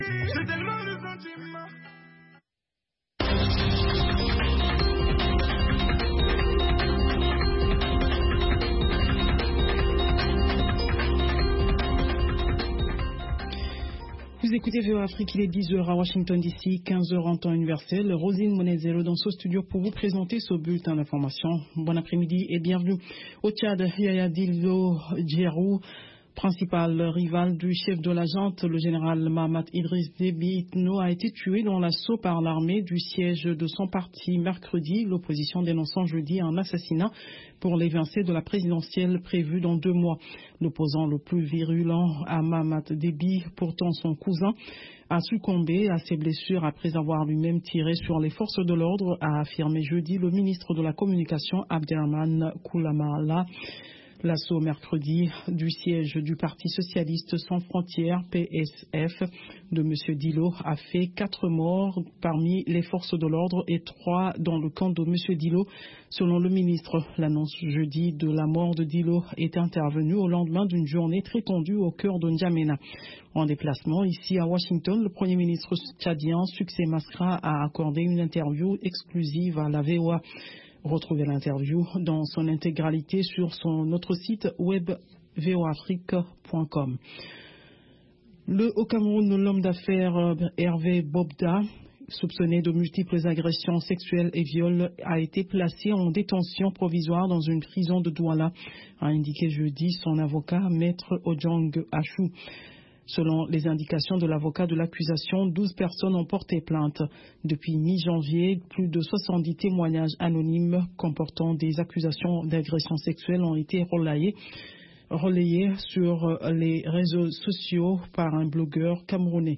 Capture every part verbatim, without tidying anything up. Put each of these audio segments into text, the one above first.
J'ai tellement de sentiments. Vous écoutez V O Afrique, il est dix heures à Washington D C, quinze heures en temps universel. Rosine Monezero dans ce studio pour vous présenter ce bulletin d'information. Bon après-midi et bienvenue. Au Tchad, Yaya Dillo Djerou, principal rival du chef de la junte, le général Mahamat Idriss Déby Itno, a été tué dans l'assaut par l'armée du siège de son parti mercredi, l'opposition dénonçant jeudi un assassinat pour l'évincé de la présidentielle prévue dans deux mois. L'opposant le plus virulent à Mahamat Déby, pourtant son cousin, a succombé à ses blessures après avoir lui-même tiré sur les forces de l'ordre, a affirmé jeudi le ministre de la Communication Abderrahmane Koulamala. L'assaut mercredi du siège du Parti socialiste sans frontières, P S F, de M. Dillo a fait quatre morts parmi les forces de l'ordre et trois dans le camp de M. Dillo. Selon le ministre, l'annonce jeudi de la mort de Dillo est intervenue au lendemain d'une journée très tendue au cœur de N'Djamena. En déplacement ici à Washington, le Premier ministre tchadien Succès Masra a accordé une interview exclusive à la V O A. Retrouvez l'interview dans son intégralité sur son, notre site web v o afrique point com. Le, au Cameroun, l'homme d'affaires Hervé Bobda, soupçonné de multiples agressions sexuelles et viols, a été placé en détention provisoire dans une prison de Douala, a indiqué jeudi son avocat, maître Ojong Achou. Selon les indications de l'avocat de l'accusation, douze personnes ont porté plainte. Depuis mi-janvier, plus de soixante-dix témoignages anonymes comportant des accusations d'agression sexuelle ont été relayés, relayés sur les réseaux sociaux par un blogueur camerounais.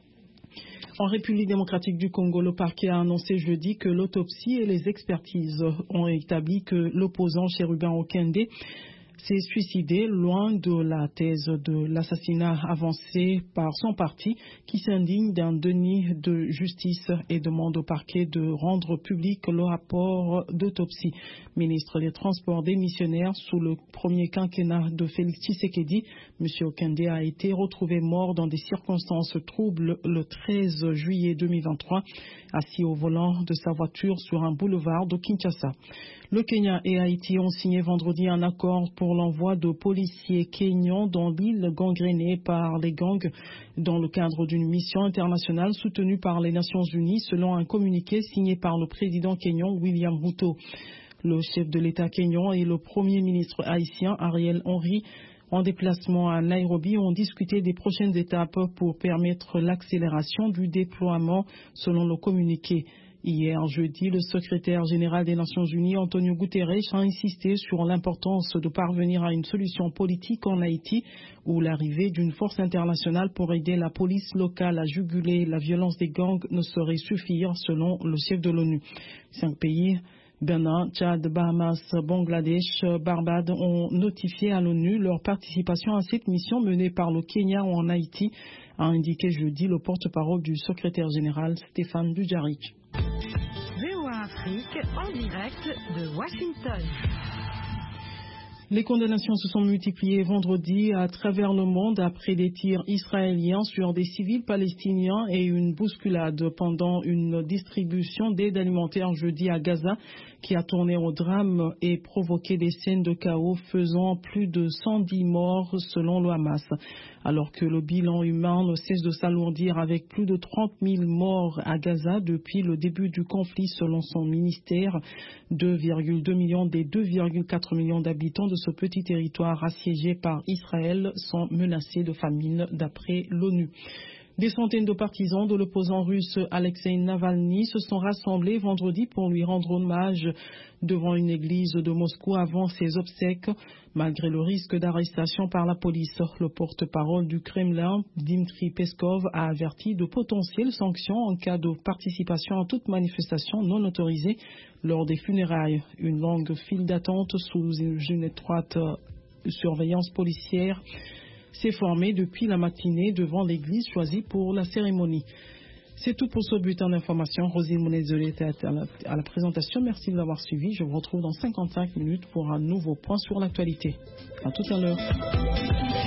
En République démocratique du Congo, le parquet a annoncé jeudi que l'autopsie et les expertises ont établi que l'opposant Chérubin Okende s'est suicidé loin de la thèse de l'assassinat avancé par son parti qui s'indigne d'un déni de justice et demande au parquet de rendre public le rapport d'autopsie. Ministre des Transports démissionnaire sous le premier quinquennat de Félix Tshisekedi, M. Okende a été retrouvé mort dans des circonstances troubles le treize juillet deux mille vingt-trois, assis au volant de sa voiture sur un boulevard de Kinshasa. Le Kenya et Haïti ont signé vendredi un accord pour l'envoi de policiers kenyans dans l'île gangrénée par les gangs dans le cadre d'une mission internationale soutenue par les Nations Unies, selon un communiqué signé par le président kenyan William Ruto. Le chef de l'État kenyan et le premier ministre haïtien Ariel Henry, en déplacement à Nairobi, ont discuté des prochaines étapes pour permettre l'accélération du déploiement, selon le communiqué. Hier, jeudi, le secrétaire général des Nations Unies, Antonio Guterres, a insisté sur l'importance de parvenir à une solution politique en Haïti, où l'arrivée d'une force internationale pour aider la police locale à juguler la violence des gangs ne saurait suffire, selon le chef de l'ONU. Cinq pays, Bénin, Tchad, Bahamas, Bangladesh, Barbade, ont notifié à l'ONU leur participation à cette mission menée par le Kenya en Haïti, a indiqué jeudi le porte-parole du secrétaire général Stéphane Dujarric. V O A Afrique en direct de Washington. Les condamnations se sont multipliées vendredi à travers le monde après des tirs israéliens sur des civils palestiniens et une bousculade pendant une distribution d'aide alimentaire jeudi à Gaza qui a tourné au drame et provoqué des scènes de chaos faisant plus de cent dix morts selon le Hamas. Alors que le bilan humain ne cesse de s'alourdir avec plus de trente mille morts à Gaza depuis le début du conflit selon son ministère, deux virgule deux millions des deux virgule quatre millions d'habitants de ce petit territoire assiégé par Israël sont menacés de famine d'après l'ONU. Des centaines de partisans de l'opposant russe Alexei Navalny se sont rassemblés vendredi pour lui rendre hommage devant une église de Moscou avant ses obsèques, malgré le risque d'arrestation par la police. Le porte-parole du Kremlin, Dmitry Peskov, a averti de potentielles sanctions en cas de participation à toute manifestation non autorisée lors des funérailles. Une longue file d'attente sous une étroite surveillance policière s'est formée depuis la matinée devant l'église choisie pour la cérémonie. C'est tout pour ce bulletin d'information. Rosine Monezole était à la, à la présentation. Merci de l'avoir suivi. Je vous retrouve dans cinquante-cinq minutes pour un nouveau point sur l'actualité. À tout à l'heure.